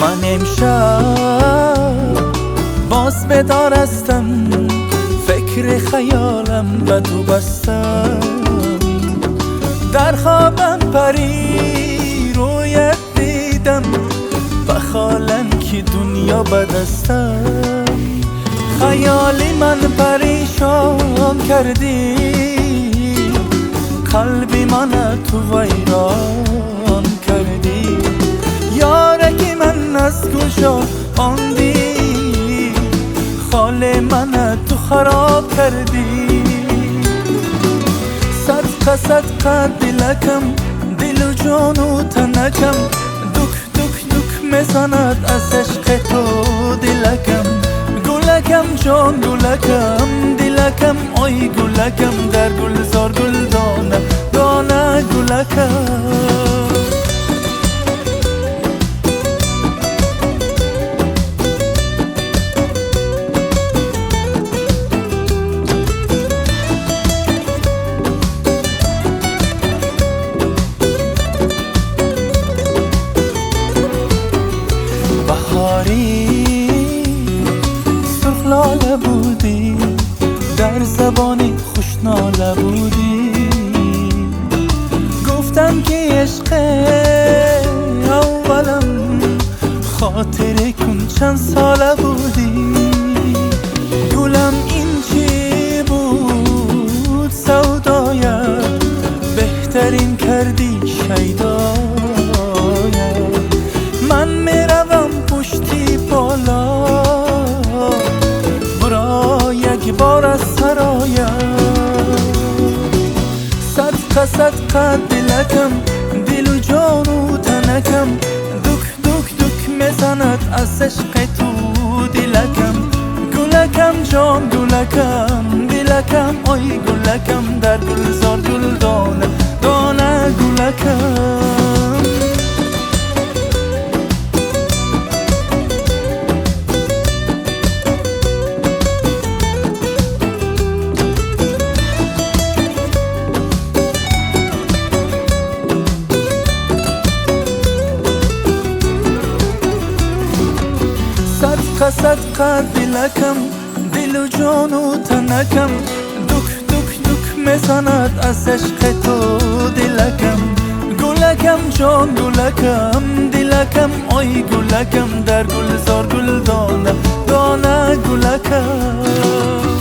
من امشب باز بدارستم، فکر خیالم به تو بستم. در خوابم پری رویت دیدم، بخالم که دنیا بدستم. خیالی من پریشان کردی، قلبی من تو ویران کردی. یارکی من از کجا آمدی، خال من تو خراب کردی. صدقه دلکم، دل و جان و تنکم، دک دک دک میزند از عشق تو دلکم. گلکم جان گلکم، دلکم آی گلکم، در گلزار گل دانه دانه گلکم. بهاری سرخ لاله بودی، در زبانی خوشناله بودی. گفتم که عشق اولم خاطره کن چند ساله بودی. گلم این چی بود سودایت، بهترین کردی شیدایت. من میروم پشتی بالا، برا یک بار از سرایم. صدقه دلکم، دل و جان و تنکم، دک دک دک میزند از عشق تو دلکم. گلکم جان گلکم، دلکم آی گلکم، در گلزار گل دانه دانه گلکم. صدقه دلکم، دل و جان و تنکم، دک دک دک میزند از عشق تو دلکم. گلکم جان گلکم، دلکم آی گلکم، در گلزار گل دانه دانه گلکم.